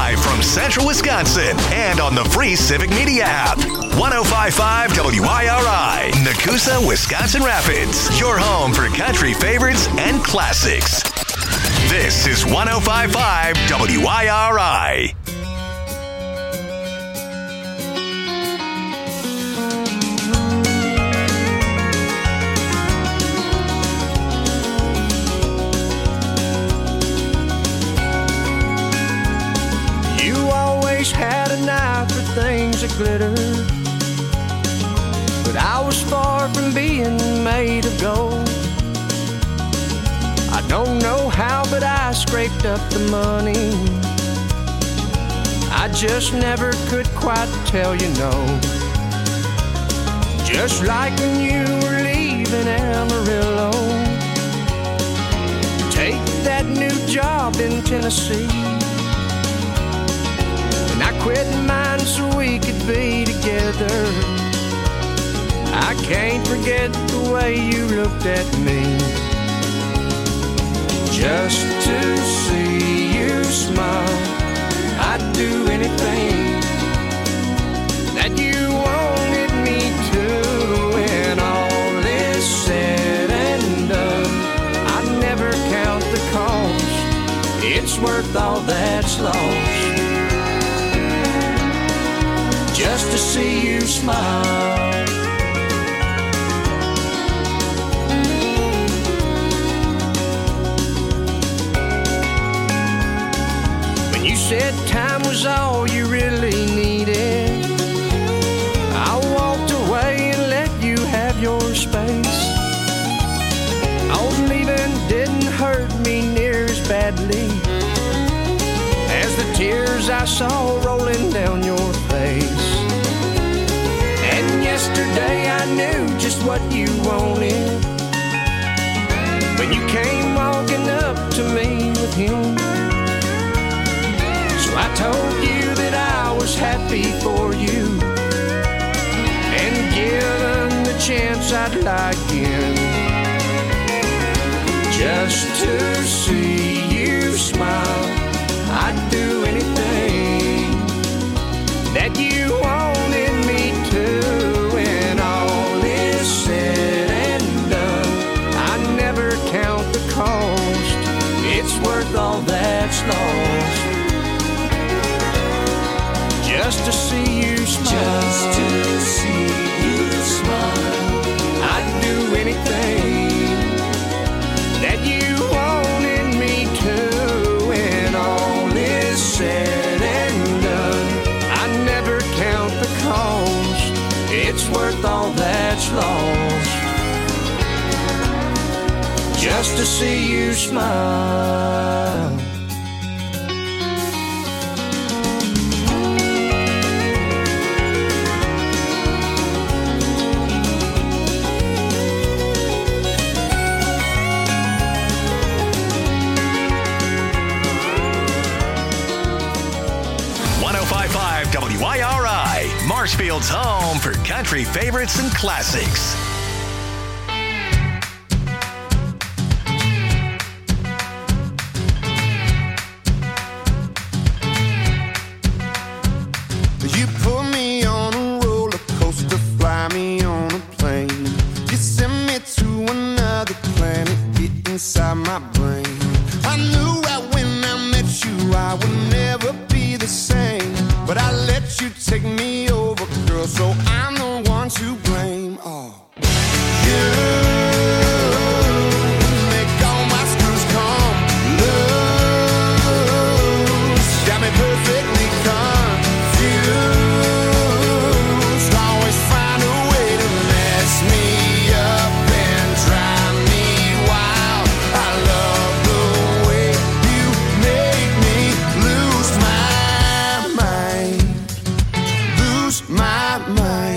Live from Central Wisconsin and on the free Civic Media app. 105.5 WIRI, Nakusa, Wisconsin Rapids. Your home for country favorites and classics. This is 105.5 WIRI. Had an eye for things that glitter, but I was far from being made of gold. I don't know how, but I scraped up the money. I just never could quite tell you no. Just like when you were leaving Amarillo, take that new job in Tennessee. I quit mine so we could be together. I can't forget the way you looked at me. Just to see you smile, I'd do anything that you wanted me to. When all is said and done, I'd never count the cost. It's worth all that's lost. Just to see you smile. When you said time was all you really needed, I walked away and let you have your space. Oh, leaving didn't hurt me near as badly as the tears I saw rolling down your face. And yesterday I knew just what you wanted when you came walking up to me with him. So I told you that I was happy for you, and given the chance I'd lie again, just to see you smile. I'd do anything that you wanted me to. When all is said and done, I never count the cost. It's worth all that's lost. Just to see you smile. Just to see you smile. I'd do anything that you wanted me to. Said and done, I never count the cost. It's worth all that's lost. Just to see you smile. WIRI, Marshfield's home for country favorites and classics. You put me on a roller coaster, fly me on a plane. You send me to another planet, get inside my brain. I knew right when I met you I would never be the same, but I let you take me over, girl, so I'm the one to blame. Oh, you make all my screws come loose, got me perfectly confused. Always find a way to mess me up and drive me wild. I love the way you make me lose my mind. My mind.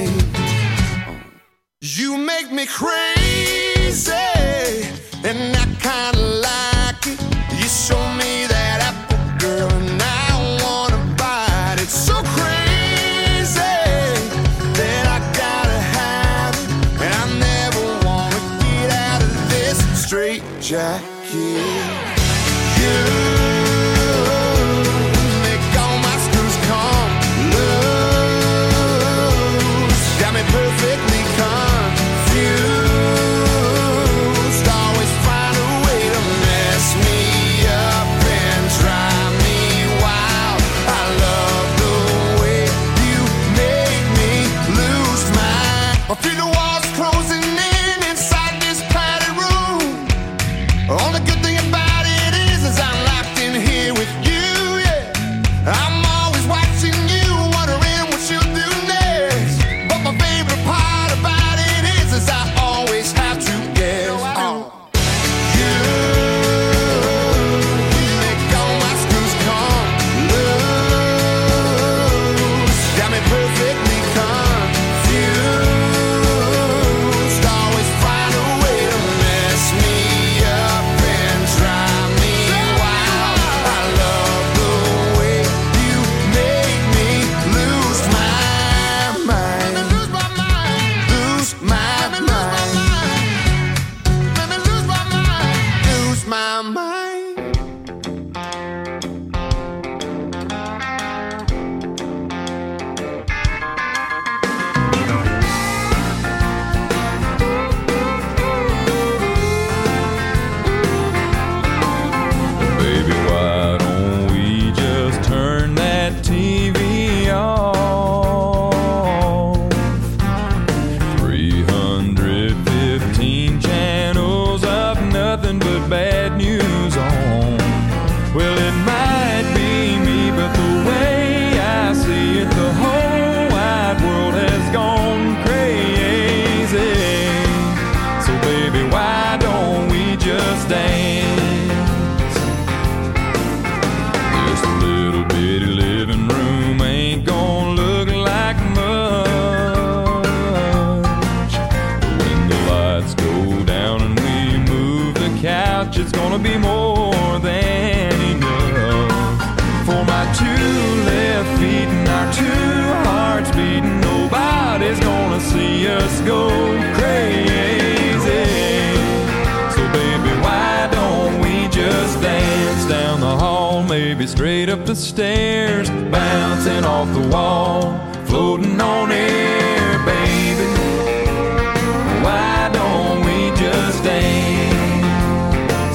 my two left feet and our two hearts beating. Nobody's gonna see us go crazy. So baby, why don't we just dance down the hall, maybe straight up the stairs, bouncing off the wall, floating on air, baby. Why don't we just dance?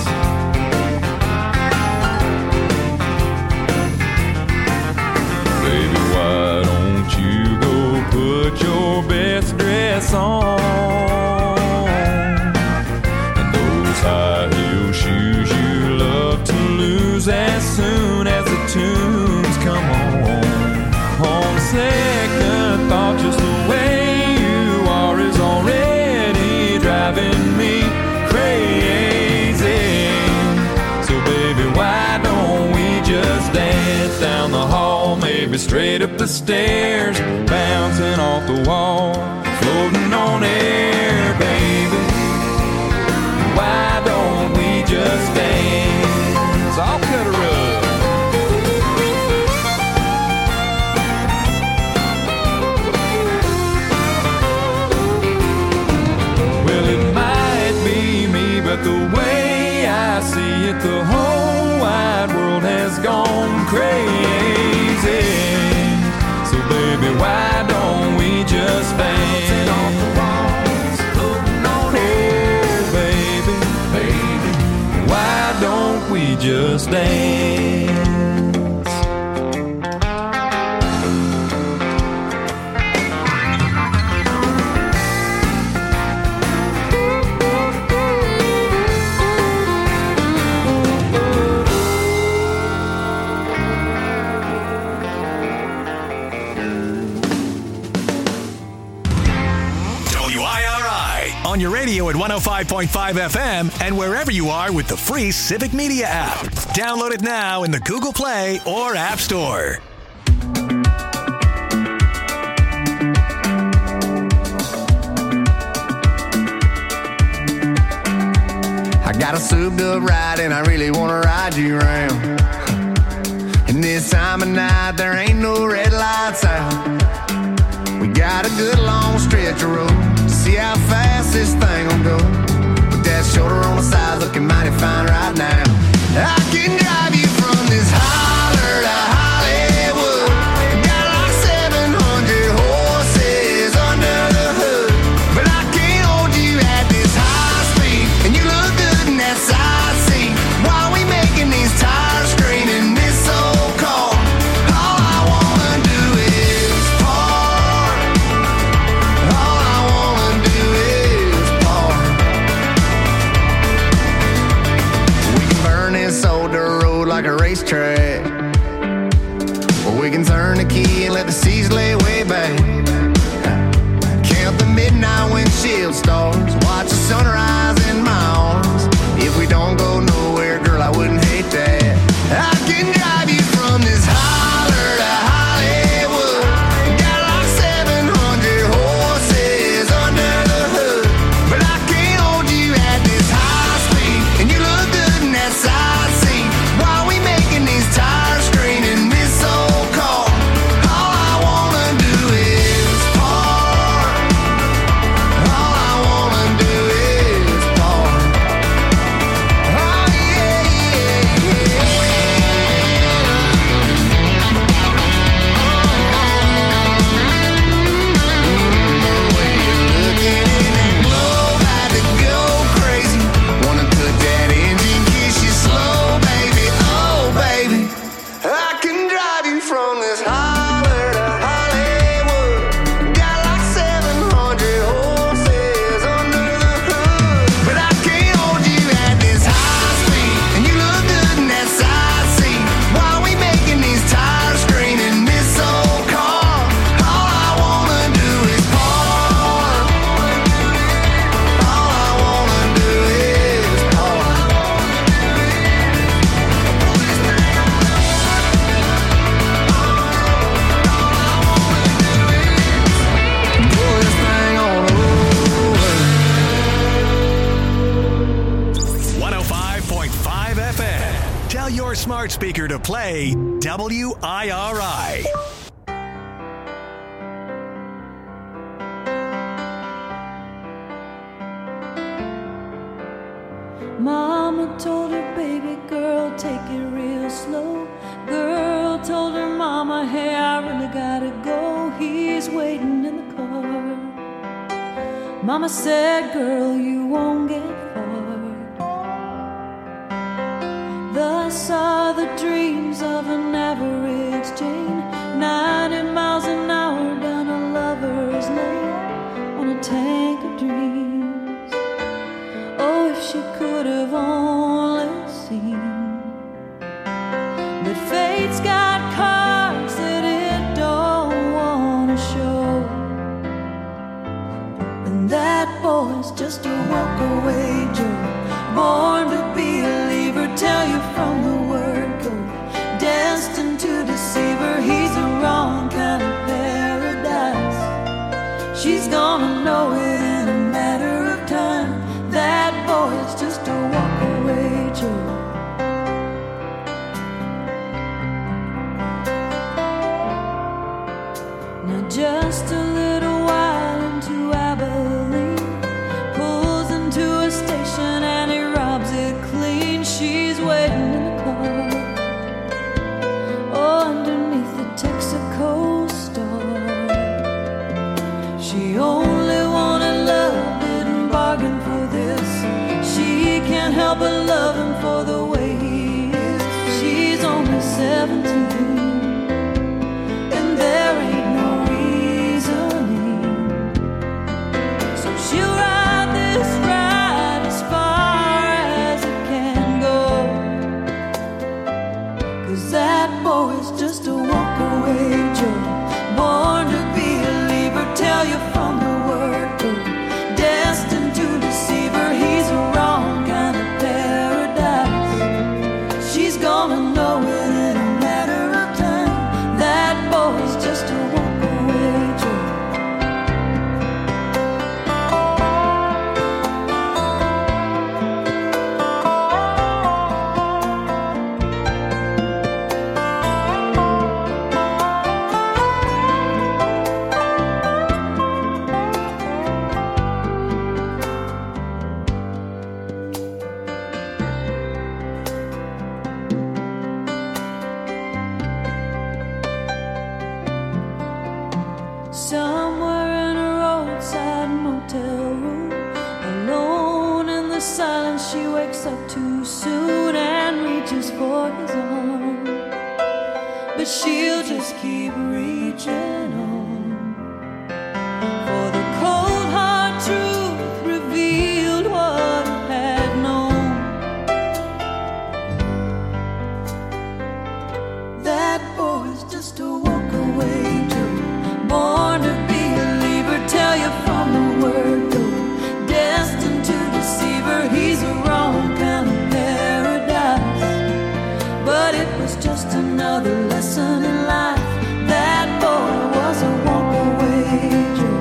Baby, why don't you go put your best dress on and those high heel shoes you love to lose as soon as the tunes come on. On second thought, just the way you are is already driving me crazy. So baby, why don't we just dance down the hall, maybe straight up the stairs, bouncing off the wall, floating on air, baby. Why don't we just dance? I'll cut a rug. But the way I see it, the whole wide world has gone crazy. So baby, why don't we just dance off the walls, floating on air, baby, baby. Why don't we just dance? On your radio at 105.5 FM and wherever you are with the free Civic Media app. Download it now in the Google Play or App Store. I got a souped up ride and I really want to ride you around. And this time of night there ain't no red lights out. We got a good long stretch of road. See how fast this thing will go. With that shoulder on the side looking mighty fine right now. I can drive you from this holler to Hollywood. Got like 700 horses under the hood. But I can't hold you at this high speed. And you look good in that side seat. While we making these tires scream in this old car. All I wanna do is park. All I wanna do is park. We can burn this old dirt road like a racetrack, or we can turn the key and let the seas lay way back. Count the midnight windshield stars, watch the sunrise in my arms. If we don't go nowhere, girl, I wouldn't hate that. I can drive you from this holler to Hollywood. Got like 700 horses under the hood. But I can't hold you at this high speed. And you look good in that side seat. While we making these tires scream in this old car. All I wanna do is park. All I wanna smart speaker to play WIRI. Mama told her baby girl, take it real slow. Girl told her mama, hey, I really gotta go. He's waiting in the car. Mama said, girl, you won't get far. Thus are the dreams of an average Jane, 90 miles an hour down a lover's lane on a tank of dreams. Oh, if she could have only seen. But fate's got cards that it don't want to show. And that boy's just a walk-away Joe, born to be a leaver, tell you from the word go. Destined to deceive her, he's the wrong kind of paradise. She's gonna know it in a matter of time. That boy's just a walk-away Joe. Now just a little while into Abilene, pulls into a station and he robs it clean. She's waiting in the car, oh, underneath the Texaco star. She only wanted love, didn't bargain for this. She can't help but love him for the way he is. She's only 17, and there ain't no reasoning. So she'll ride this ride as far as it can go. 'Cause that boy's just a walk-away Joe, born to be a leaver, tell you from the word go. Destined to deceive her, he's a wrong kind of paradise. She's gonna know it in a matter of time. That boy's just a walk-away Joe. Somewhere in a roadside motel room, alone in the silence, she wakes up too soon and reaches for his arm. But she'll just keep reaching on, for the cold hard truth revealed what he had known. That boy's just a walk-away Joe, born to be a leaver, tell you from the word go. Destined to deceive her, he's a wrong kind of paradise. But it was just another lesson in life. That boy was a walk-away Joe.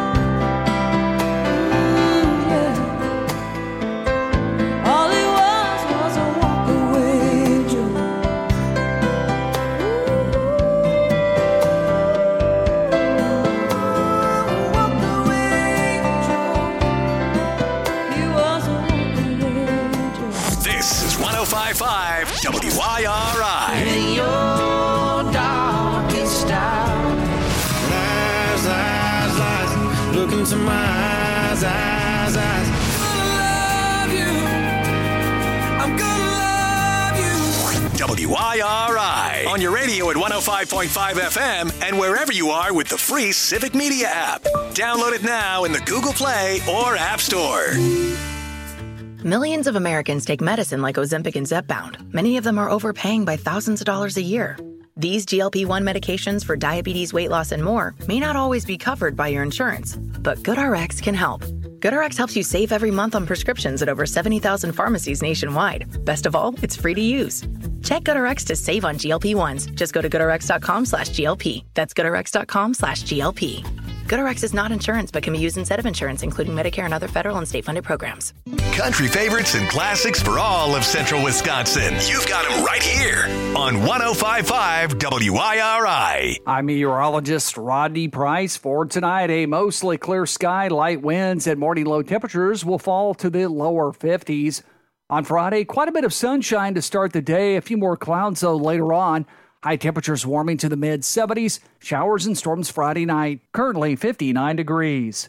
Yeah. All he was a walk-away Joe. This is 105.5 WIRI. In your darkest hour, Lies, lies, lies. Look into my eyes, eyes, eyes. I'm gonna love you. WIRI. On your radio at 105.5 FM and wherever you are with the free Civic Media app. Download it now in the Google Play or App Store. Millions of Americans take medicine like Ozempic and Zepbound. Many of them are overpaying by thousands of dollars a year. These GLP-1 medications for diabetes, weight loss, and more may not always be covered by your insurance, but GoodRx can help. GoodRx helps you save every month on prescriptions at over 70,000 pharmacies nationwide. Best of all, it's free to use. Check GoodRx to save on GLP-1s. Just go to GoodRx.com/GLP. That's GoodRx.com/GLP. GoodRx is not insurance but can be used instead of insurance, including Medicare and other federal and state-funded programs. Country favorites and classics for all of Central Wisconsin. You've got them right here on 105.5 WIRI. I'm meteorologist Rodney Price. For tonight, a mostly clear sky, light winds, and morning low temperatures will fall to the lower 50s. On Friday, quite a bit of sunshine to start the day. A few more clouds, though, later on. High temperatures warming to the mid-70s. Showers and storms Friday night. Currently 59 degrees.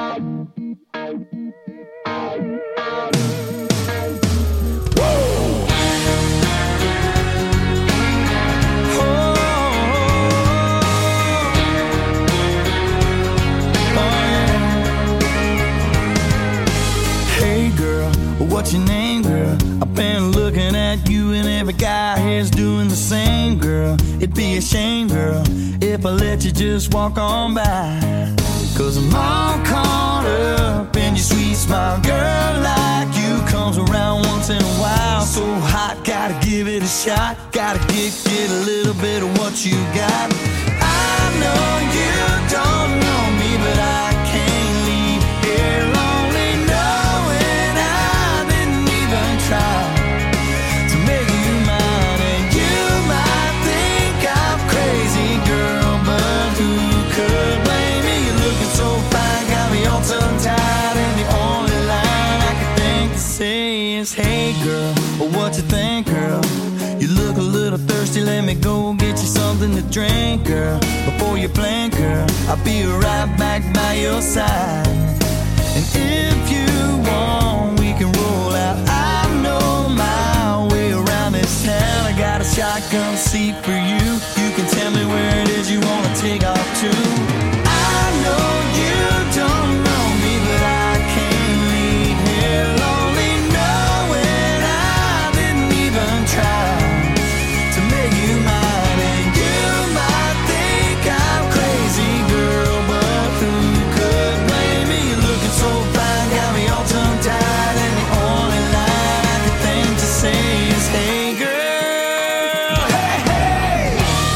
What's your name, girl? I've been looking at you and every guy here's doing the same, girl. It'd be a shame, girl, if I let you just walk on by. Cause I'm all caught up in your sweet smile. Girl like you comes around once in a while. So hot, gotta give it a shot. Gotta get a little bit of what you got. I know you don't know me, but I can't leave here lonely knowing I didn't even try to make you mine. And you might think I'm crazy, girl, but who could blame me? You're looking so fine, got me all tongue-tied, and the only line I can think to say is, hey girl, what you think, girl? You look a little thirsty, let me go get you something to drink, girl. Before you blink, girl, I'll be right back by your side. And if you want, we can roll out. I know my way around this town. I got a shotgun seat for you. You can tell me where it is you want to take off to. I know you don't know me, but I can't leave here lonely knowing I didn't even try to make you mine. And you might think I'm crazy, girl, but who could blame me? You're looking so fine, got me all tongue-tied, and the only line I can think to say is, hey girl, hey, hey.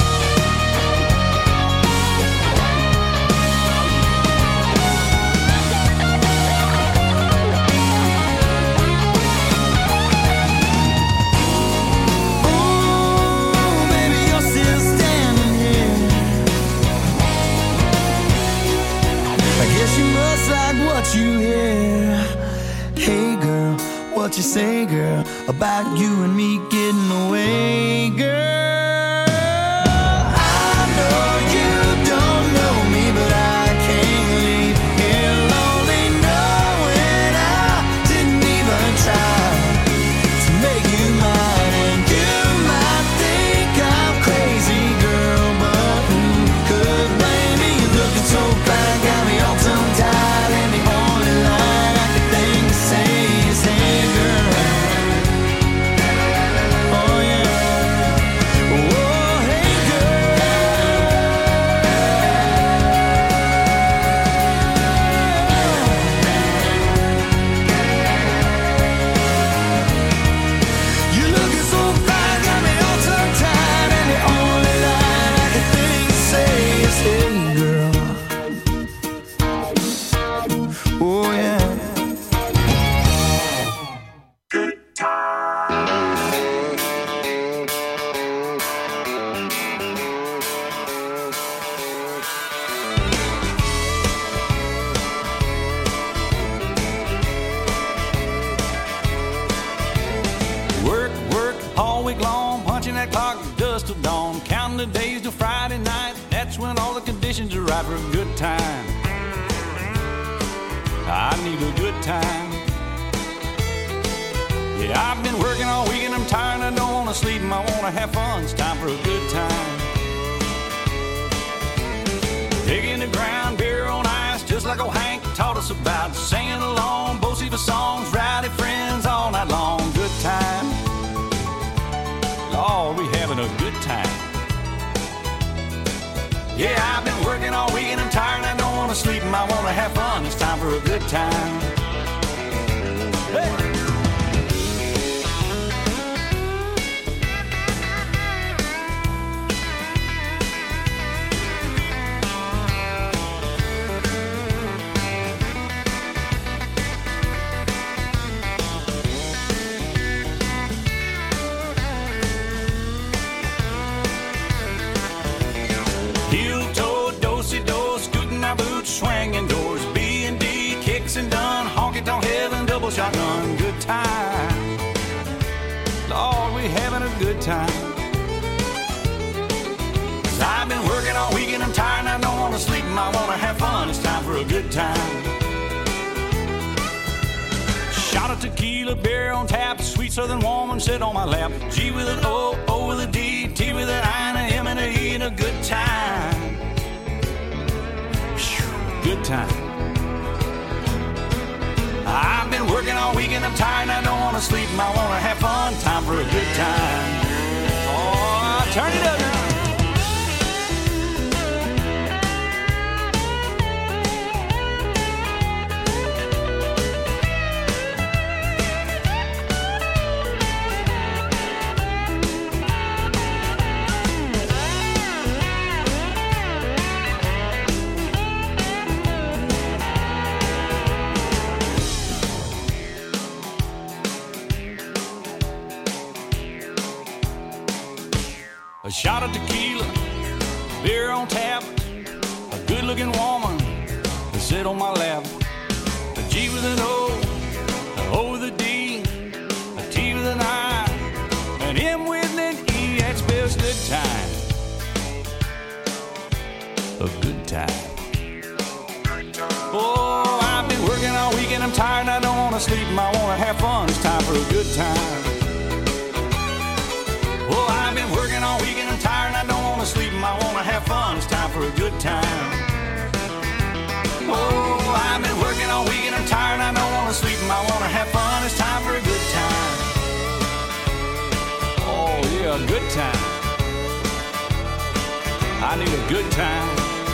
Ooh, baby, you're still standing here. I guess you must like what you hear. Hey girl, what you say, girl, about you and me getting away, girl? I know you don't know me, but I can't leave here lonely knowing I didn't even try to make you mine. And you might think I'm crazy, girl, but who could blame me? You're looking so fine, got me all tongue-tied, and the only line I can think to say is, hey girl. Oh yeah. Oh, hey girl. You're looking so fine, got me all tongue-tied, and the only line I can think to say is, hey girl. Oh yeah. Work, work, all week long, punching that clock dust till dawn, counting the days till Friday night. That's when all the conditions are right for a good time. I need a good time. Yeah, I've been working all week and I'm tired. I don't want to sleep and I want to have fun. It's time for a good time. Digging the ground, beer on ice, just like old Hank taught us about. Singing along, Bo-Siva songs, rowdy friends all night long. Good time. Lord, we having a good time. Yeah, I've been working all week and I'm tired. I don't want to sleep and I want to have fun. It's time for a good time. Hey! good time. 'Cause I've been working all week and I'm tired and I don't want to sleep and I want to have fun. It's time for a good time. Shot of tequila, beer on tap, sweet southern woman sit on my lap. G with an O, O with a D, T with an I and a M and a E, and a good time. Whew, good time. I've been working all week and I'm tired and I don't want to sleep and I want to have fun. Time for a good time. Oh, turn it up now. A shot of tequila, beer on tap, a good-looking woman to sit on my lap. A G with an O, an O with a D, a T with an I, an M with an E, that spells good time. A good time. Oh, I've been working all week and I'm tired and I don't want to sleep and I want to have fun. It's time for a good time. Oh, I've been working all week and I'm tired and I don't want to sleep and I want to have fun. It's time for a good time. Oh, I've been working all week and I'm tired and I don't want to sleep and I want to have fun. It's time for a good time. Oh, yeah, a good time. I need a good time.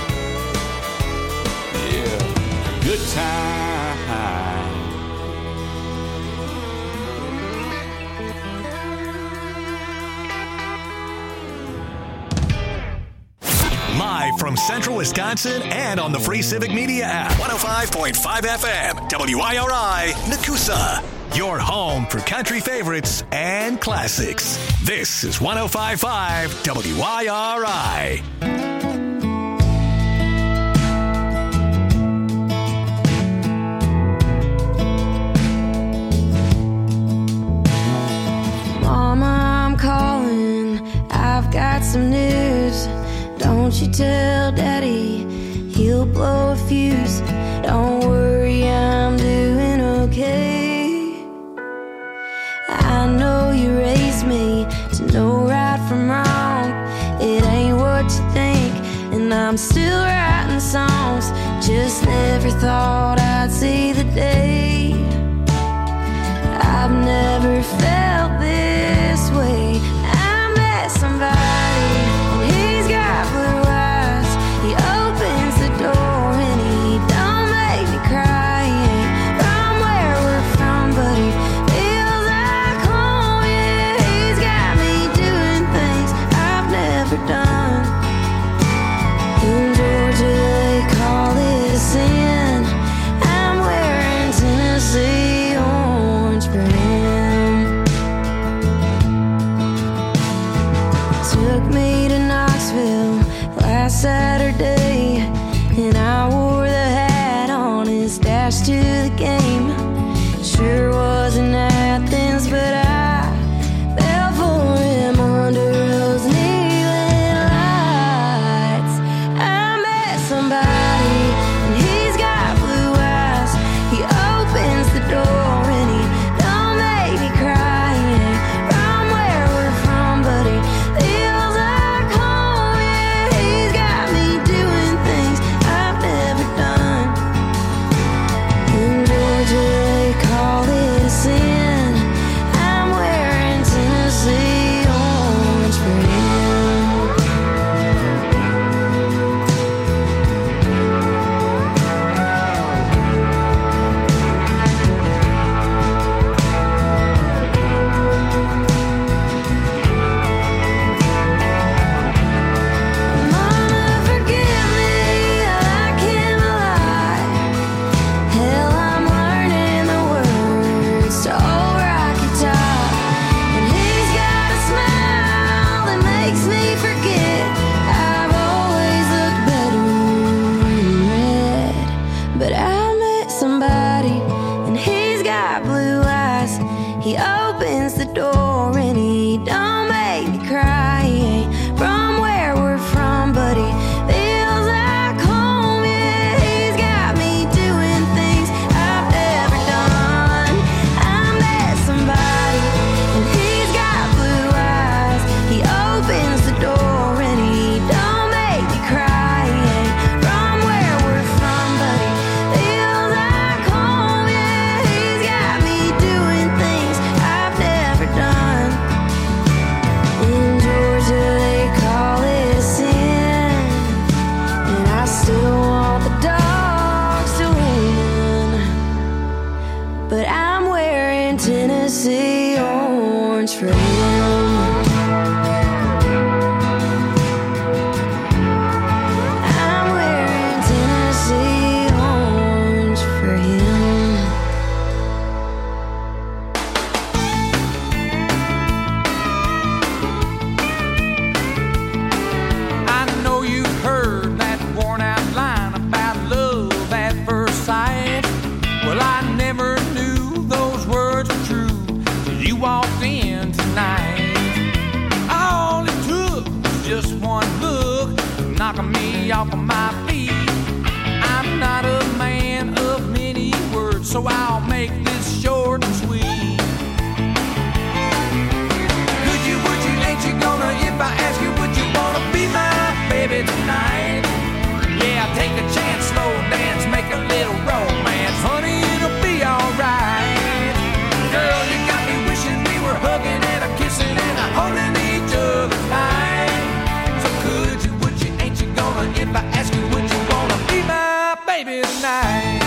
Yeah, good time. Live from Central Wisconsin and on the Free Civic Media app. 105.5 FM, WIRI, Nakusa. Your home for country favorites and classics. This is 105.5 WIRI. Mama, I'm calling. I've got some news. Don't you tell Daddy, he'll blow a fuse. Don't worry, I'm doing okay. I know you raised me to know right from wrong. It ain't what you think, and I'm still writing songs. Just never thought I'd see the day. I've never felt this way. I met somebody. Saturday, and I wore the hat on his dash to the game. Sure wasn't Athens, but I fell for him under those neon lights. I met somebody, and he's got blue eyes. He opens the door and he don't make me cry. He ain't from where we're from, but he feels like home. Yeah, he's got me doing knocking me off of my feet. I'm not a man of many words, so I'll make this short and sweet. Could you, would you, ain't you gonna, if I ask you, would you wanna be my baby tonight? Yeah, take a chance, slow dance, make a little romance. Honey, it'll be alright. Girl, you got me wishing we were hugging and a kissing and a holding each other tight. So could you, would you, ain't you gonna, if I ask you, would you wanna be my baby tonight?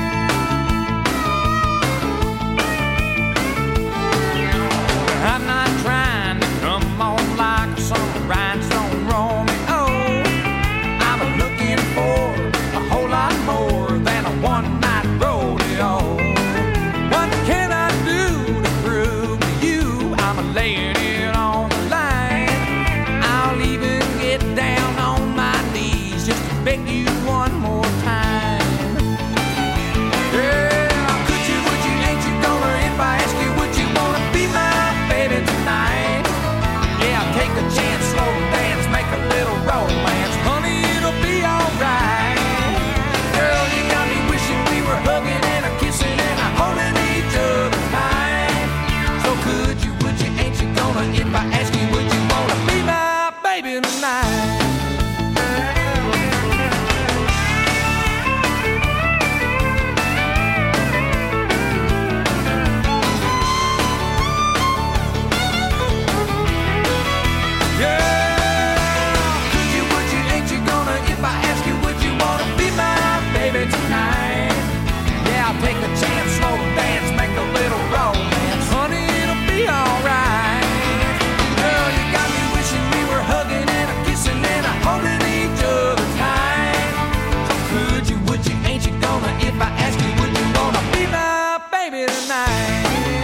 I'm not trying to come on like some rhinestone Romeo. I'm looking for a whole lot more than a one-night rodeo. What can I do to prove to you I'm laying it on the line? I'll even get down on my knees just to beg you one more time. Yeah, could you, would you, ain't you gonna, if I ask you, would you wanna be my baby tonight? Yeah, take a chance, slow dance, make a little romance. Honey, it'll be alright. Girl, you got me wishing we were hugging and a kissing and a holding each other tight. So could you, would you, ain't you gonna, if I ask you, would you wanna be my baby tonight? Take a chance, slow dance, make a little romance. Honey, it'll be alright. Girl, you got me wishing we were hugging and a kissing and a holding each other tight. So could you, would you, ain't you gonna, if I ask you, would you wanna be my baby tonight?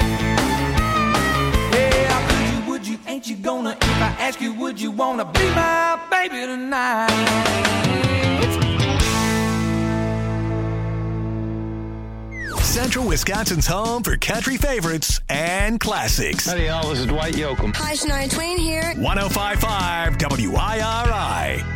Yeah, could you, would you, ain't you gonna, if I ask you, would you wanna be my baby tonight? Central Wisconsin's home for country favorites and classics. Howdy, y'all. This is Dwight Yoakam. Hi, Shania Twain here. 105.5 WIRI.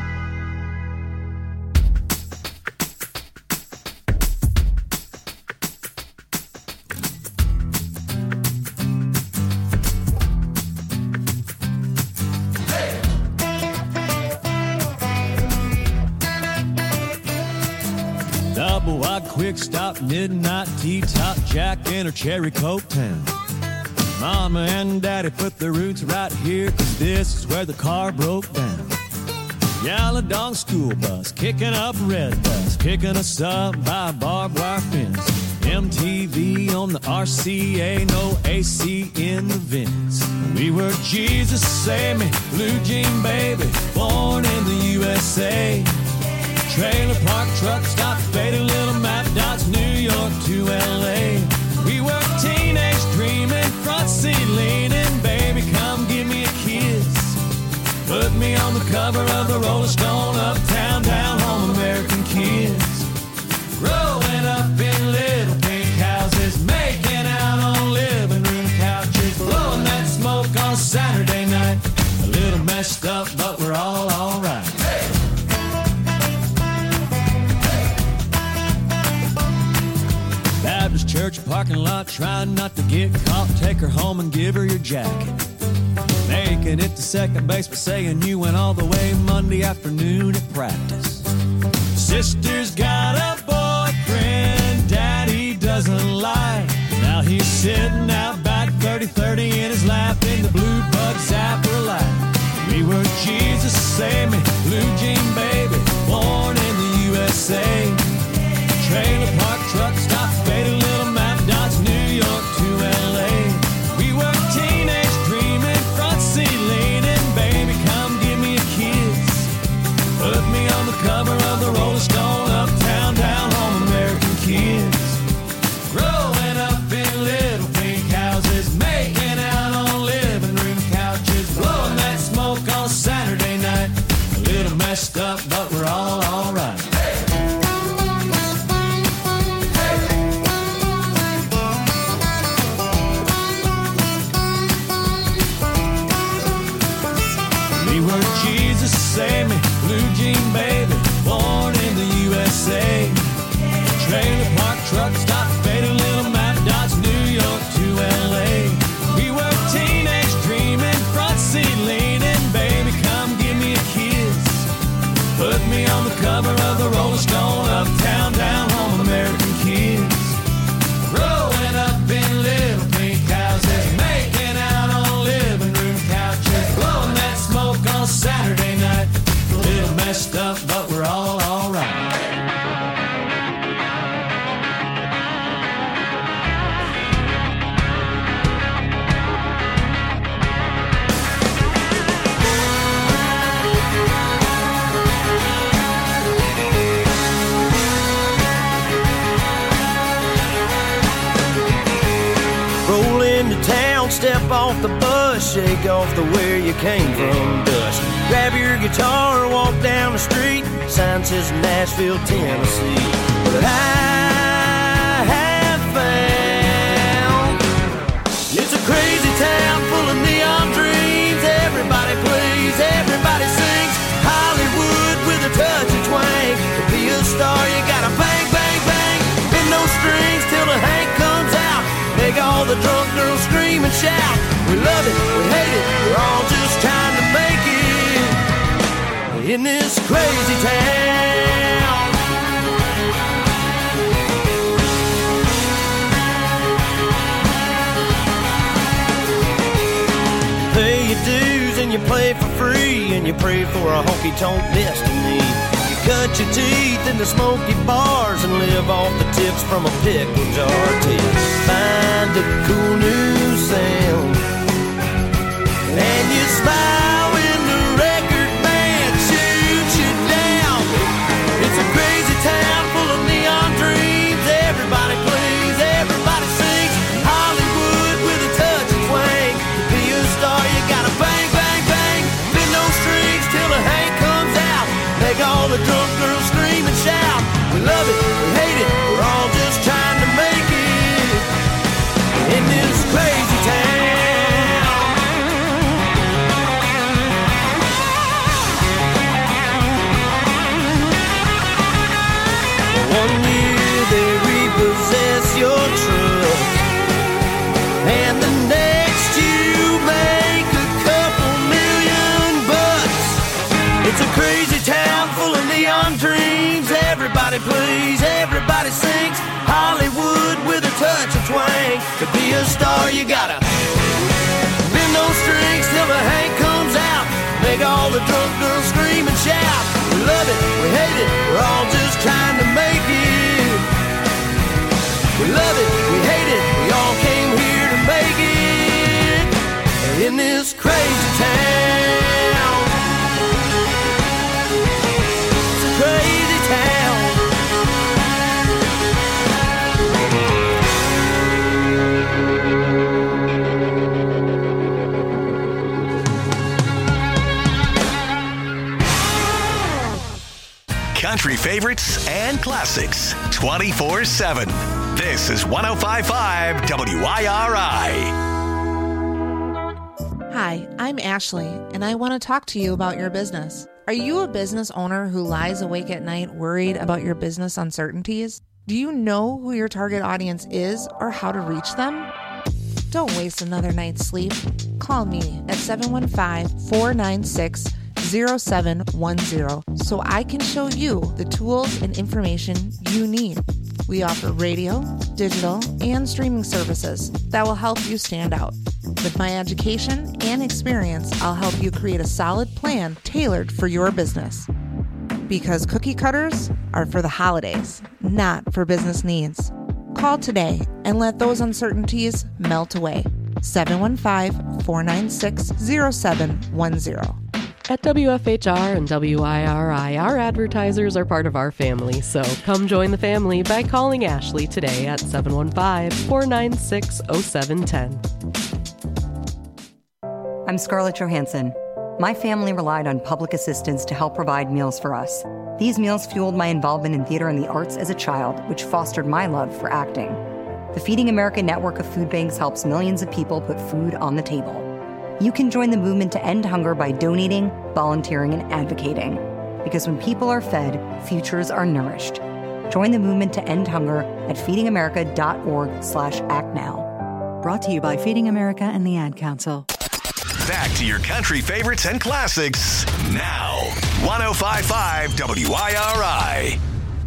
Double wide, quick stop, midnight tea top, Jack in her cherry coke town. Mama and Daddy put their roots right here, 'cause this is where the car broke down. Yellow dog school bus, kicking up red bus, picking us up by a barbed wire fence. MTV on the RCA, no AC in the vents. We were Jesus Save Me, Blue Jean Baby, born in the USA. Trailer park truck stop, faded little map dots, New York to LA. We were teenage dreaming, front seat leaning, baby come give me a kiss. Put me on the cover of the Rolling Stone, uptown, down home, American kids. Growing up in little pink houses, making out on living room couches, blowing that smoke on Saturday night. A little messed up, but we're all alright. Baptist church parking lot, trying not to get caught. Take her home and give her your jacket. Making it to second base, but saying you went all the way Monday afternoon at practice. Sister's got a boyfriend Daddy doesn't like. Now he's sitting out back 30-30 in his lap in the blue bug zapper light. We were Jesus Save Me, Blue Jean Baby, born in the USA. Trailer park truck stop, faded little map dots, New York to LA. We were teenage dreaming, front seat leaning, baby come give me a kiss. Put me on the cover of the Rolling Stone, uptown, down home, American kids. Growing up in little pink houses, making out on living room couches, blowing that smoke on Saturday night. A little messed up, but we're all alright. We were Jesus Save Me, Blue Jean Baby. on the cover of the Rolling Stone, uptown, down home, American kids. Growing up in little pink houses, making out on living room couches, blowing that smoke on Saturday night. A little messed up, but we're all right. Roll into town, step off the bus, shake off the where you came from dust. Grab your guitar, walk down the street, sign says Nashville, Tennessee. But I have found it's a crazy town full of neon dreams. Everybody plays, everybody sings. Hollywood with a touch of twang. To be a star, you gotta bang, bang, bang. Bend those strings till the Hank comes out. Make all the drunk girls scream and shout. We love it, we hate it, we're all just trying to make it in this crazy town. Pay your dues and you play for free, and you pray for a honky-tonk destiny. You cut your teeth in the smoky bars and live off the tips from a pickle jar till find a cool new sound. And you smile when the record band shoots you down. It's a crazy town full of neon dreams. Everybody plays, everybody sings. Hollywood with a touch of twang. To be a star, you gotta bang, bang, bang. Bend those strings till the Hank comes out. Make all the drunk girls scream and shout. We love it, we hate it, we're all just trying to make it in this crazy town. One year they repossess your truck, and the next you make a couple $1,000,000. It's a crazy town full of neon dreams. Everybody plays, everybody sings. Hollywood with a touch of twang. To be a star, you gotta bend those strings till the Hank comes out. Make all the drunk girls scream and shout. We love it, we hate it, we're all just trying to make it. We love it, we hate it, we all came here to make it in this crazy town. It's a crazy town. Country favorites and classics 24/7. This is 105.5 WIRI. Hi, I'm Ashley, and I want to talk to you about your business. Are you a business owner who lies awake at night worried about your business uncertainties? Do you know who your target audience is or how to reach them? Don't waste another night's sleep. Call me at 715-496-0710 so I can show you the tools and information you need. We offer radio, digital, and streaming services that will help you stand out. With my education and experience, I'll help you create a solid plan tailored for your business. Because cookie cutters are for the holidays, not for business needs. Call today and let those uncertainties melt away. 715-496-0710. At WFHR and WIRI, our advertisers are part of our family, so come join the family by calling Ashley today at 715-496-0710. I'm Scarlett Johansson. My family relied on public assistance to help provide meals for us. These meals fueled my involvement in theater and the arts as a child, which fostered my love for acting. The Feeding America network of food banks helps millions of people put food on the table. You can join the movement to end hunger by donating, volunteering, and advocating. Because when people are fed, futures are nourished. Join the movement to end hunger at feedingamerica.org/actnow. Brought to you by Feeding America and the Ad Council. Back to your country favorites and classics now. 105.5 WIRI.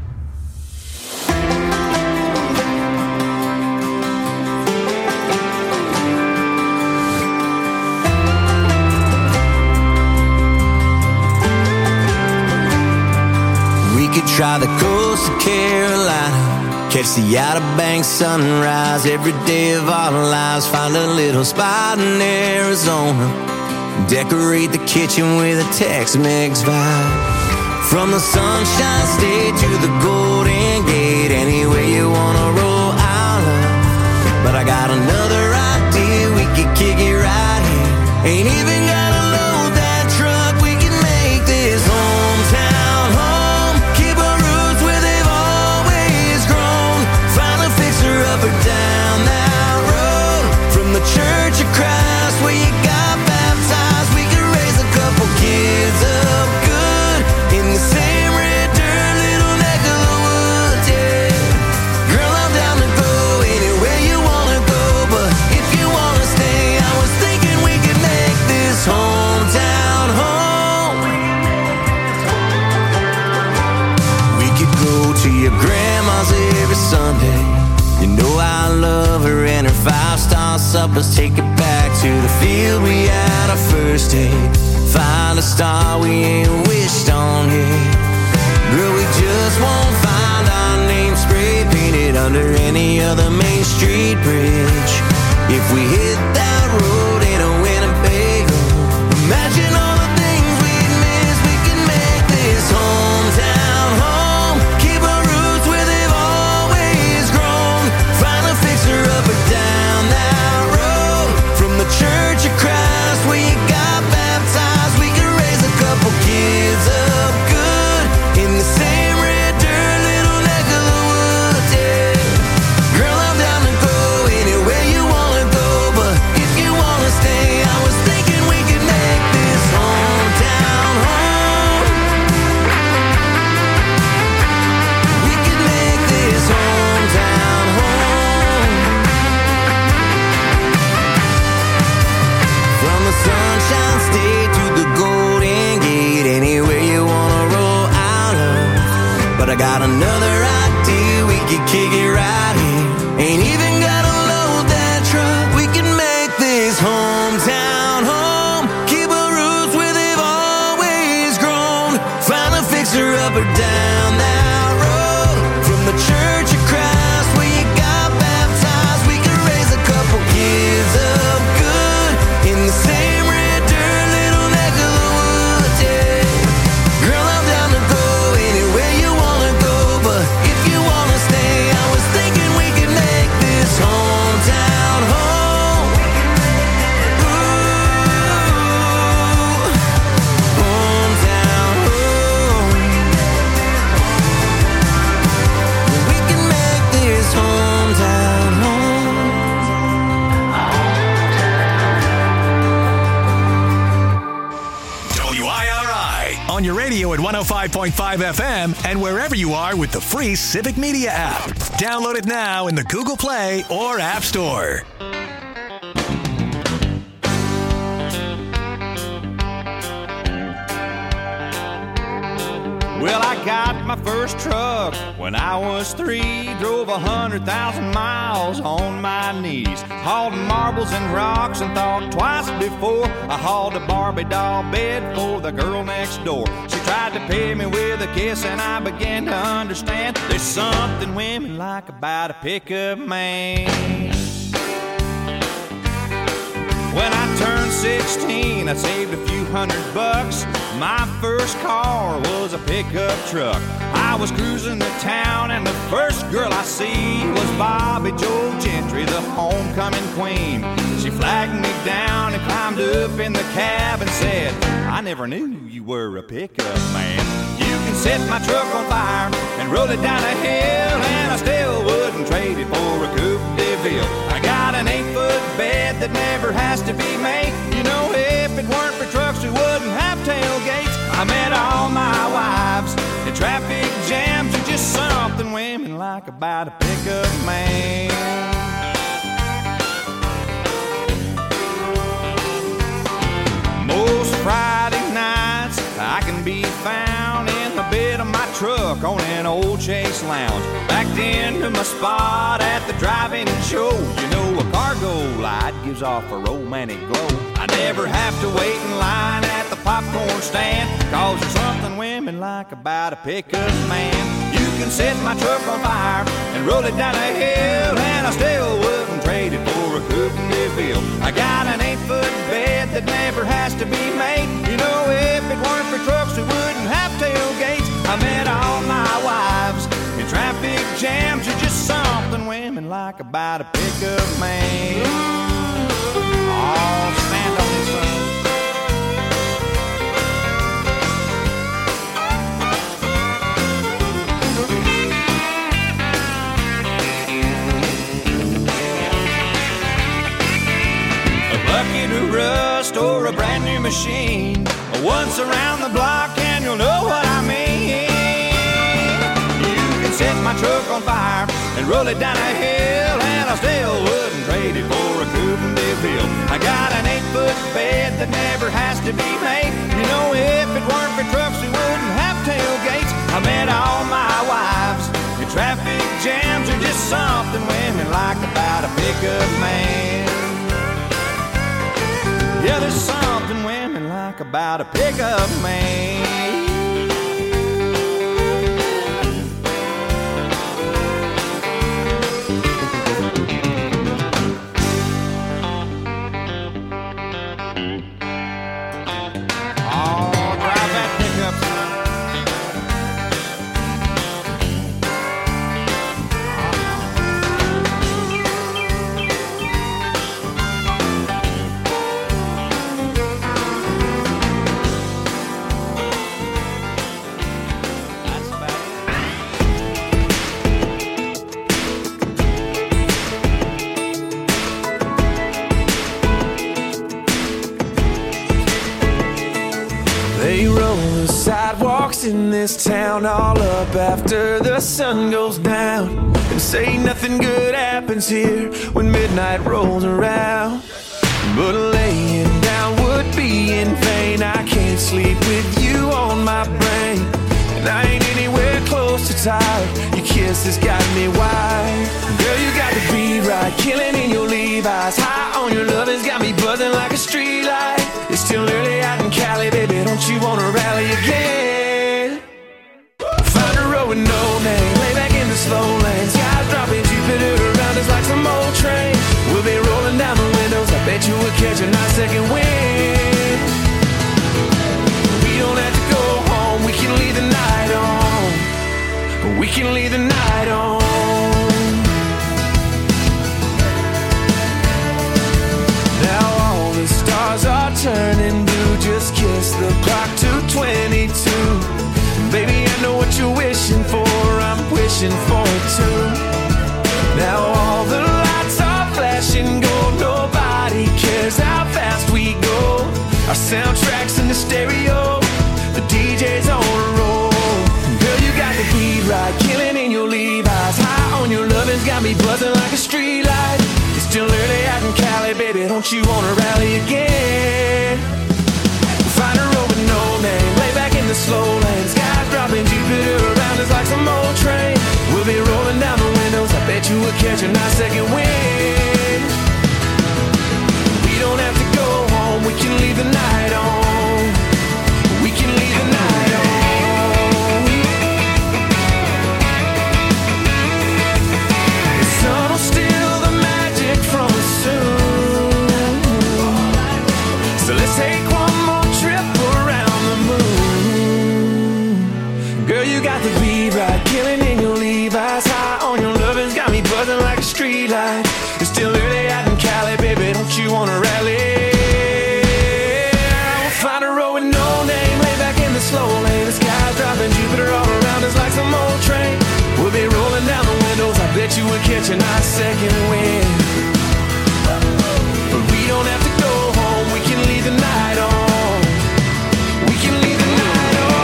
We could try the coast of Carolina, catch the Outer Banks sunrise every day of our lives. Find a little spot in Arizona, decorate the kitchen with a Tex-Mex vibe. From the Sunshine State to the Golden Gate, anywhere you wanna roll, I'll love. But I got another idea, we could kick it right here. Ain't even gotta load that truck, we can make this hometown home. Keep our roots where they've always grown. Find a fixer up or down that road. From the Church of Christ where you got baptized, we could raise a couple kids up good in the same red dirt little neck of the woods, yeah. Girl, I'm down to go anywhere you wanna go, but if you wanna stay, I was thinking we could make this hometown home. We could go to your grandma's every Sunday. You know I love her and her 5-star suppers. Take it back to the field we had our first date. Find a star we ain't wished on yet. Girl, we just won't find our name spray painted under any other Main Street bridge. If we hit that road in a Winnebago, imagine all the things we'd miss. We can make this hometown home. Keep our roots where they've always grown. Find a fixer up or down that road. From the Church of Christ where you got baptized, we can raise a couple kids up good in the same red dirt little neck of the woods, yeah. Girl, I'm down to go anywhere you wanna go, but if you wanna stay, I was thinking we could make this hometown home. We could make this hometown home. From the Sunshine State to the Golden Gate, anywhere you wanna roll out of. But I got another idea, we could kick it right here. Ain't even gotta load that truck, we can make this hometown home. Keep our roots where they've always grown. Find a fixer up or down that road. From the Church of Christ where you got baptized, we can raise a couple kids up good in the same red dirt little neck of the woods, yeah. Girl, I'm down to go anywhere you wanna go, but if you wanna stay, I was thinking we could make this hometown home. Ooh, hometown home. We can make this hometown home. WIRI on your radio at 105.5 FM and wherever you are with the free Civic Media app. Download it now in the Google Play or App Store. Well, I got my first truck when I was 3. Drove 100,000 miles on my knees. Hauled marbles and rocks and thought twice before I hauled a Barbie doll bed for the girl next door. She tried to pay me with a kiss and I began to understand there's something women like about a pickup man. When I turned 16, I saved a few $100. My first car was a pickup truck. I was cruising to town and the first girl I see was Bobby Joe Gentry, the homecoming queen. She flagged me down and climbed up in the cab and said, I never knew you were a pickup man. You can set my truck on fire and roll it down a hill, and I still wouldn't trade it for a Coupe de Ville. I got an 8-foot bed that never has to be made. You know, if it weren't for trucks, we wouldn't have tailgates. I met all my wives in traffic jams, and just something women like about a pickup man. Most Friday nights I can be found truck on an old Chase Lounge. Backed into my spot at the drive-in show. You know, a cargo light gives off a romantic glow. I never have to wait in line at the popcorn stand, 'cause there's something women like about a pickup man. You can set my truck on fire and roll it down a hill, and I still wouldn't trade it for a coupe in DeVille. I got an 8-foot bed that never has to be made. You know, if it weren't for trucks, we wouldn't have tailgates. I met all my wives in traffic jams. You're just something women like about a pickup man. Oh, stand on this side. Bucket of rust or a brand new machine, once around the block and you'll know what I mean. You can set my truck on fire and roll it down a hill, and I still wouldn't trade it for a coupe in DeVille. I got an 8-foot bed that never has to be made. You know, if it weren't for trucks, we wouldn't have tailgates. I met all my wives in traffic jams. Are just something women like about a pickup man. Yeah, there's something women like about a pickup man. Oh, drive that pickup, son. They roll the sidewalks in this town all up after the sun goes down, and say nothing good happens here when midnight rolls around. But laying down would be in vain. I can't sleep with you on my brain, and I ain't anywhere close to tired. Your kiss has got me wild. Girl, you got the beat right, killing in your Levi's. High on your love has got me buzzing like a street light. It's still early out in Cali, baby, don't you wanna rally again? Find a road with no name, lay back in the slow lane. Skies dropping, Jupiter around us like some old train. We'll be rolling down the windows, I bet you we'll catch a nice second wind. We don't have to go home, we can leave the night on. We can leave the night on. Now all the stars are turning blue. Just kiss the clock to 22. Baby, I know what you're wishing for, I'm wishing for it too. Now all the lights are flashing gold. Nobody cares how fast we go. Our soundtrack's in the stereo, the DJ's on a roll. Girl, you got the beat right, killing in your Levi's. High on your lovin's got me buzzing like a street light. It's still early out in Cali, baby, don't you wanna rally again? Find a road with no name, lay back in the slow lane. Skies dropping, Jupiter around us like some old train. We'll be rolling down the windows, I bet you we'll catch a nice second wind. We don't have to go home, we can leave the night on. We can leave the night on. The sun will steal the magic from us soon. So let's take one more trip around the moon. Girl, you got the beat right, killing in your Levi's. High on your lovin's got me buzzing like a street light. It's still early out in Cali, baby, don't you wanna rally? We'll find a road with no name, lay back in the slow lane. The sky's dropping, Jupiter all around us like some old train. We'll be rolling down the windows, I bet you we'll catch a nice second wind. But we don't have to go home, we can leave the night on. We can leave the night on.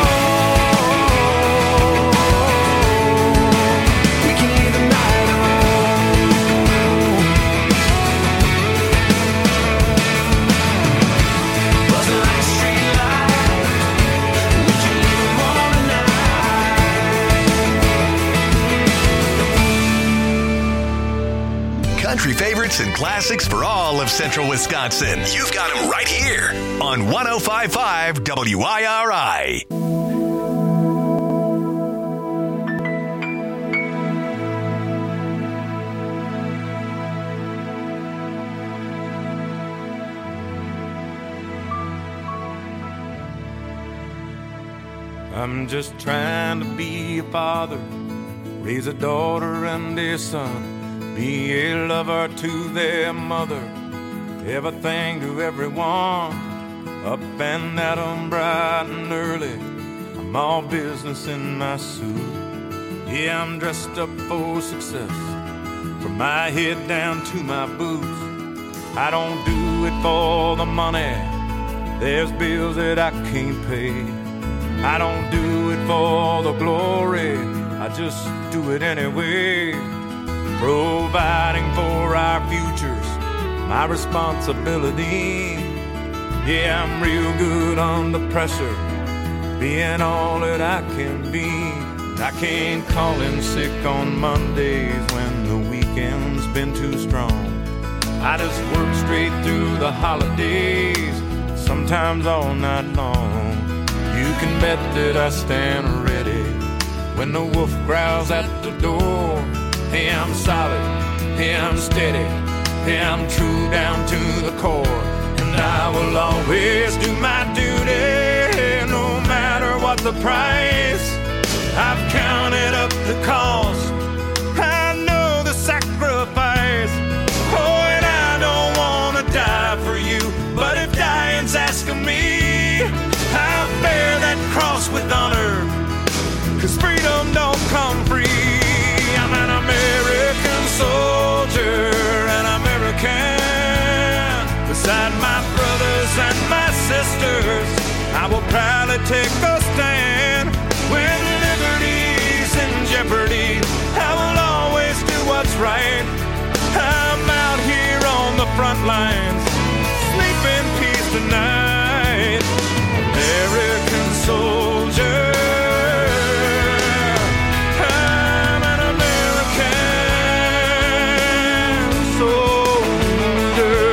We can leave the night on. Buzzing like a street light. We can leave them all tonight. country favorites and classics for all of central Wisconsin. You've got them right here on 105.5 WIRI. I'm just trying to be a father, raise a daughter and a son, be a lover to their mother, everything to everyone, up and at 'em bright and early. I'm all business in my suit. Yeah, I'm dressed up for success, from my head down to my boots. I don't do it for the money, there's bills that I can't pay. I don't do it for the glory, I just do it anyway. Providing for our futures, my responsibility. Yeah, I'm real good under pressure, being all that I can be. I can't call in sick on Mondays when the weekend's been too strong. I just work straight through the holidays, sometimes all night long. You can bet that I stand ready when the wolf growls at the door. Hey, I'm solid, hey, I'm steady, hey, I'm true down to the core. And I will always do my duty, no matter what the price. I've counted up the cost, I know the sacrifice. Oh, and I don't want to die for you, but if dying's asking me, I'll bear that cross with honor, 'cause freedom don't come free. I'm an American soldier, an American. Beside my brothers and my sisters, I will proudly take a stand. When liberty's in jeopardy, I will always do what's right. I'm out here on the front lines, sleep in peace tonight. American soldier, I'm an American soldier.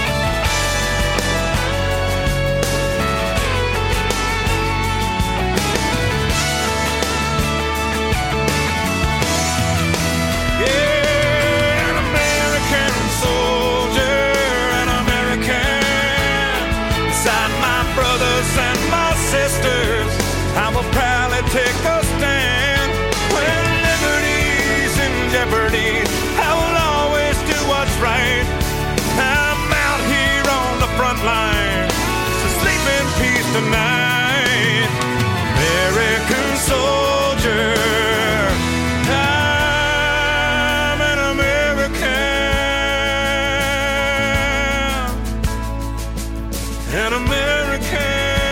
Yeah, an American soldier, an American. Beside my brothers and my sisters, I will proudly take a stand. When liberty's in jeopardy, I will always do what's right. I'm out here on the front line, so sleep in peace tonight. American soldier, I'm an American, an American.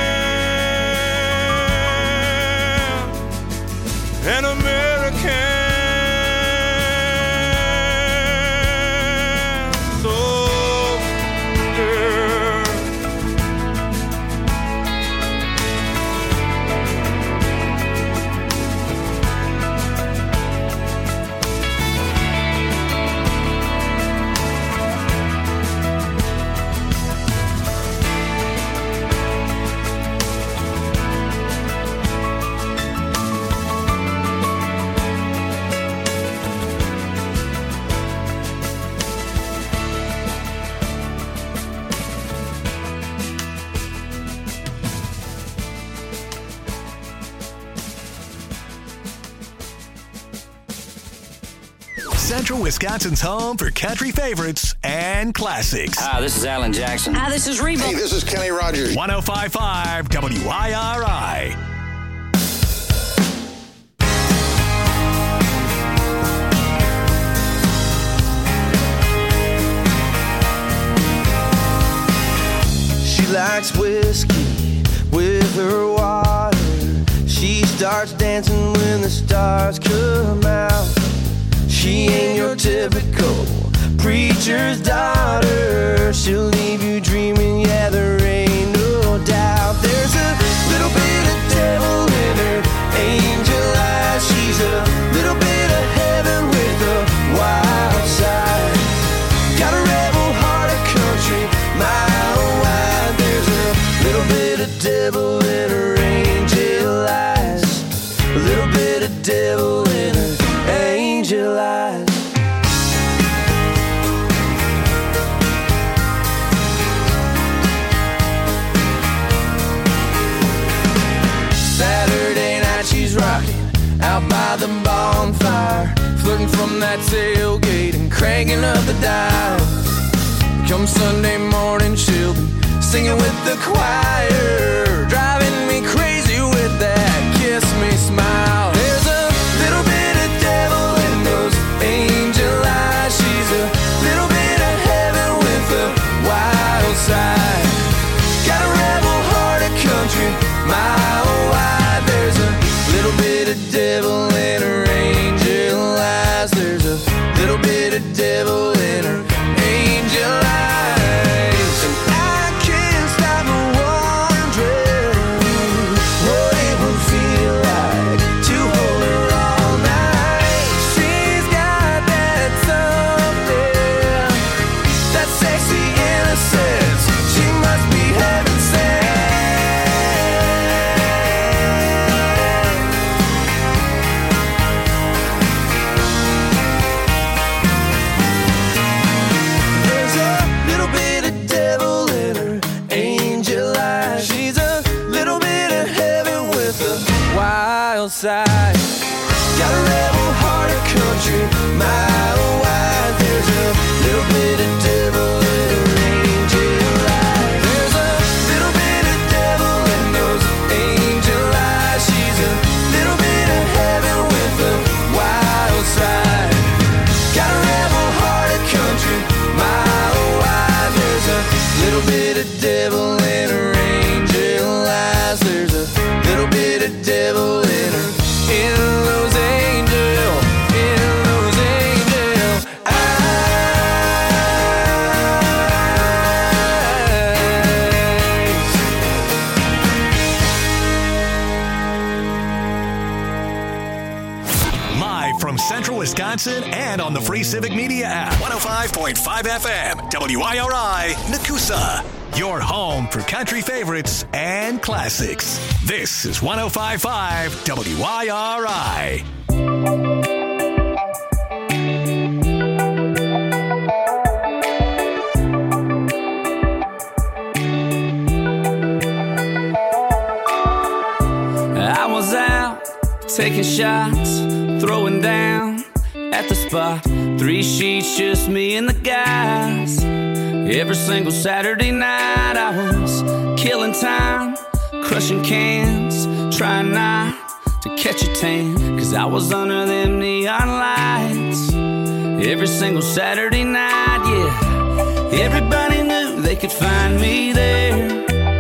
An American soldier. Central Wisconsin's home for country favorites and classics. Hi, this is Alan Jackson. Hi, this is Reba. Hey, this is Kenny Rogers. 105.5 WIRI. She likes whiskey with her water. She starts dancing when the stars come out. She ain't your typical preacher's daughter. She'll leave you dreaming, yeah, there ain't no doubt. There's a little bit of devil in her angel eyes. She's a little bit of heaven with a wild side. little bit of devil in her angel eyes. Saturday night she's rocking out by the bonfire, flirting from that tailgate and cranking up the dial. Come Sunday morning she'll be singing with the choir, driving me crazy with that kiss me smile. There's a little bit of devil in those angel eyes. She's a little bit of heaven with a wild side. Got a rebel heart, a country mile wide. There's a little bit of devil in her angel eyes. There's a little bit of devil in her angel eyes. And I can't stop wondering what it would feel like to hold her all night. She's got that something, that sexy innocence. She must be heaven sent. There's a little bit of devil in her angel eyes. She's a little bit of heaven with a wild side. Got a rebel heart, a country mile wide. There's a little bit of devil in her angel eyes. There's a little bit of devil in those angel eyes. She's a little bit of heaven with a wild side. Got a rebel heart, a country mile wide. There's a little bit of devil in her angel eyes. There's a little bit of devil in her, in those angel eyes. Live from Central Wisconsin and on the free Civic Media app. 105.5 FM, WIRI, Nakusa. Your home for country favorites and classics. This is 105.5 WIRI. I was out taking shots, throwing down at the spot. 3 sheets, just me and the guys. Every single Saturday night I was killing time, crushing cans, trying not to catch a tan, 'cause I was under them neon lights. Every single Saturday night, yeah. Everybody knew they could find me there.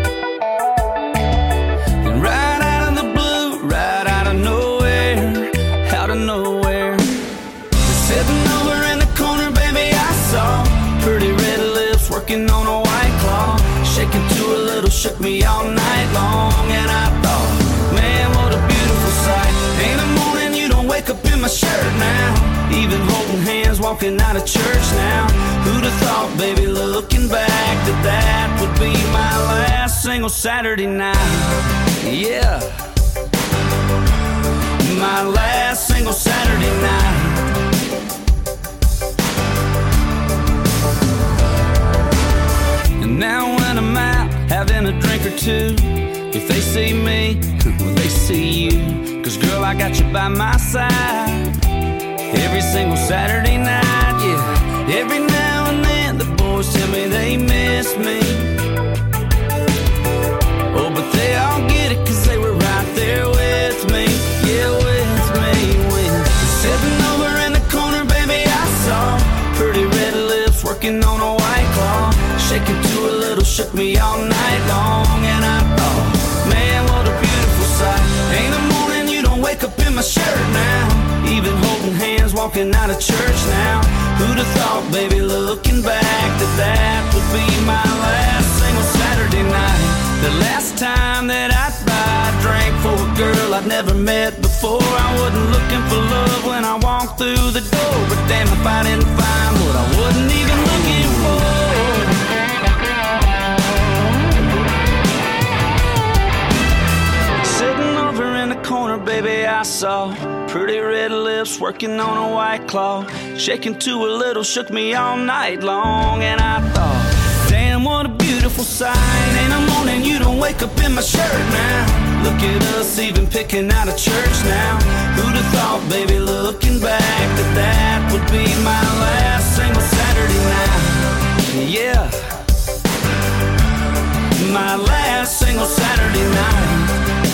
And right out of the blue, right out of nowhere, out of nowhere, sitting over in the corner, baby, I saw pretty red lips working on a white claw, shaking to a little, shook me all night long. And I thought, man, what a beautiful sight. Ain't a morning you don't wake up in my shirt now, even holding hands walking out of church now. Who'd have thought, baby, looking back, that that would be my last single Saturday night. Yeah, my last single Saturday night. And now when I'm out having a drink or two, if they see me, well, they see you. 'Cause girl, I got you by my side every single Saturday night, yeah. Every now and then the boys tell me they miss me. Oh, but they all get it 'cause they were right there with me. Yeah, with me, with sitting over in the corner, baby, I saw pretty red lips working on a white claw, shaking to a little, shook me all night long. And I thought, man, what a beautiful sight. Ain't a morning you don't wake up in my shirt now, even holding hands walking out of church now. Who'd have thought, baby, looking back, that that would be my last single Saturday night. The last time that I drank for a girl I'd never met before. I wasn't looking for love when I walked through the door, but damn if I didn't find what I wasn't even looking for. Sitting over in the corner, baby, I saw saw. Pretty red lips working on a White Claw. Shaking to a little, shook me all night long. And I thought, damn, what a beautiful sight. Ain't a morning you don't wake up in my shirt now. Look at us even picking out a church now. Who'd have thought, baby, looking back, that would be my last single Saturday night. Yeah, my last single Saturday night.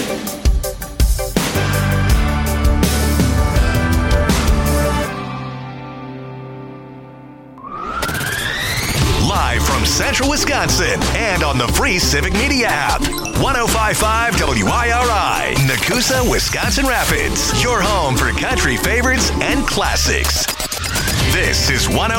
Live from Central Wisconsin and on the free Civic Media app. 105.5 WIRI, Nakusa, Wisconsin Rapids. Your home for country favorites and classics. This is 105.